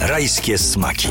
Rajskie smaki.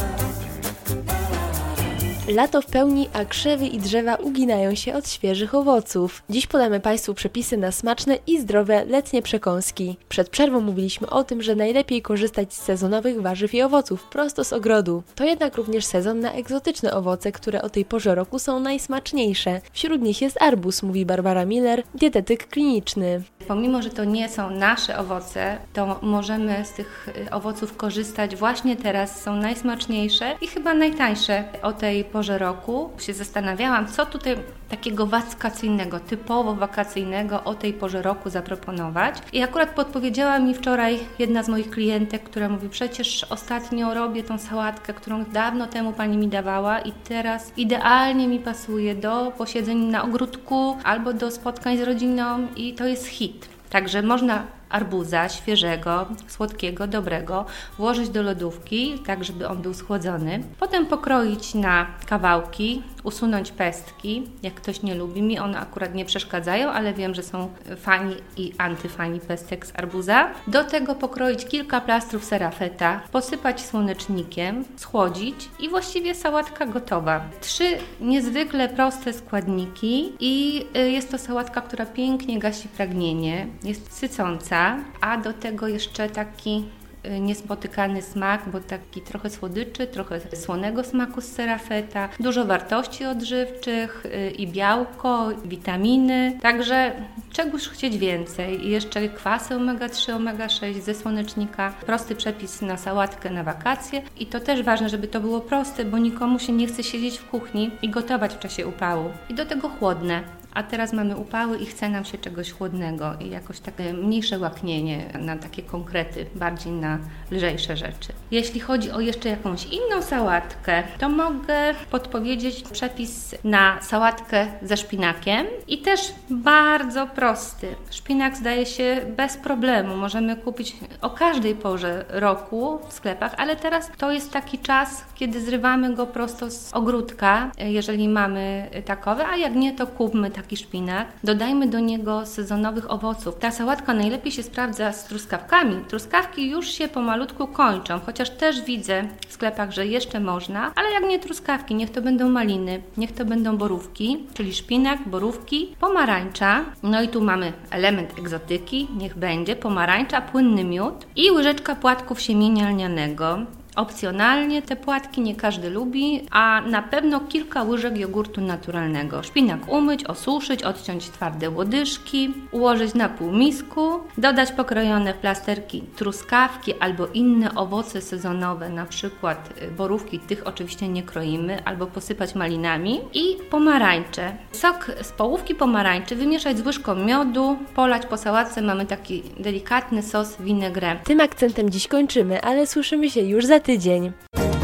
Lato w pełni, a krzewy i drzewa uginają się od świeżych owoców. Dziś podamy Państwu przepisy na smaczne i zdrowe letnie przekąski. Przed przerwą mówiliśmy o tym, że najlepiej korzystać z sezonowych warzyw i owoców prosto z ogrodu. To jednak również sezon na egzotyczne owoce, które o tej porze roku są najsmaczniejsze. Wśród nich jest arbuz, mówi Barbara Miller, dietetyk kliniczny. Pomimo, że to nie są nasze owoce, to możemy z tych owoców korzystać właśnie teraz. Są najsmaczniejsze i chyba najtańsze o tej porze roku. Się zastanawiałam, co tutaj takiego wakacyjnego, typowo wakacyjnego o tej porze roku zaproponować. I akurat podpowiedziała mi wczoraj jedna z moich klientek, która mówi: przecież ostatnio robię tą sałatkę, którą dawno temu Pani mi dawała i teraz idealnie mi pasuje do posiedzeń na ogródku albo do spotkań z rodziną i to jest hit. Także można arbuza świeżego, słodkiego, dobrego włożyć do lodówki, tak żeby on był schłodzony. Potem pokroić na kawałki, usunąć pestki. Jak ktoś nie lubi, mi one akurat nie przeszkadzają, ale wiem, że są fani i antyfani pestek z arbuza. Do tego pokroić kilka plastrów serafeta, posypać słonecznikiem, schłodzić i właściwie sałatka gotowa. 3 niezwykle proste składniki i jest to sałatka, która pięknie gasi pragnienie, jest sycąca, a do tego jeszcze taki niespotykany smak, bo taki trochę słodyczy, trochę słonego smaku z serafeta, dużo wartości odżywczych i białko, witaminy, także czegoś chcieć więcej. I jeszcze kwasy omega-3, omega-6 ze słonecznika. Prosty przepis na sałatkę na wakacje i to też ważne, żeby to było proste, bo nikomu się nie chce siedzieć w kuchni i gotować w czasie upału. I do tego chłodne. A teraz mamy upały i chce nam się czegoś chłodnego i jakoś takie mniejsze łaknienie na takie konkrety, bardziej na lżejsze rzeczy. Jeśli chodzi o jeszcze jakąś inną sałatkę, to mogę podpowiedzieć przepis na sałatkę ze szpinakiem i też bardzo prosty. Szpinak zdaje się bez problemu, możemy kupić o każdej porze roku w sklepach, ale teraz to jest taki czas, kiedy zrywamy go prosto z ogródka, jeżeli mamy takowe, a jak nie, to kupmy taki szpinak. Dodajmy do niego sezonowych owoców. Ta sałatka najlepiej się sprawdza z truskawkami. Truskawki już się pomalutku kończą, chociaż też widzę w sklepach, że jeszcze można, ale jak nie truskawki, niech to będą maliny, niech to będą borówki, czyli szpinak, borówki, pomarańcza. No i tu mamy element egzotyki, niech będzie pomarańcza, płynny miód i łyżeczka płatków siemienia lnianego. Opcjonalnie te płatki nie każdy lubi, a na pewno kilka łyżek jogurtu naturalnego. Szpinak umyć, osuszyć, odciąć twarde łodyżki, ułożyć na półmisku, dodać pokrojone w plasterki truskawki albo inne owoce sezonowe, na przykład borówki, tych oczywiście nie kroimy, albo posypać malinami i pomarańcze. Sok z połówki pomarańczy wymieszać z łyżką miodu, polać po sałatce, mamy taki delikatny sos vinaigrette. Tym akcentem dziś kończymy, ale słyszymy się już za tydzień.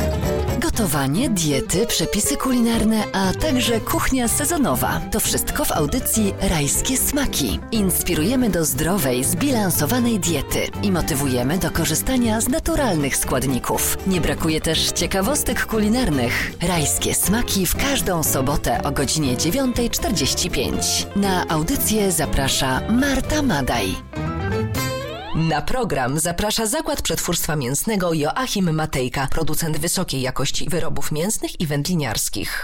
Gotowanie, diety, przepisy kulinarne, a także kuchnia sezonowa. To wszystko w audycji Rajskie Smaki. Inspirujemy do zdrowej, zbilansowanej diety i motywujemy do korzystania z naturalnych składników. Nie brakuje też ciekawostek kulinarnych. Rajskie Smaki w każdą sobotę o godzinie 9:45. Na audycję zaprasza Marta Madaj. Na program zaprasza Zakład Przetwórstwa Mięsnego Joachim Matejka, producent wysokiej jakości wyrobów mięsnych i wędliniarskich.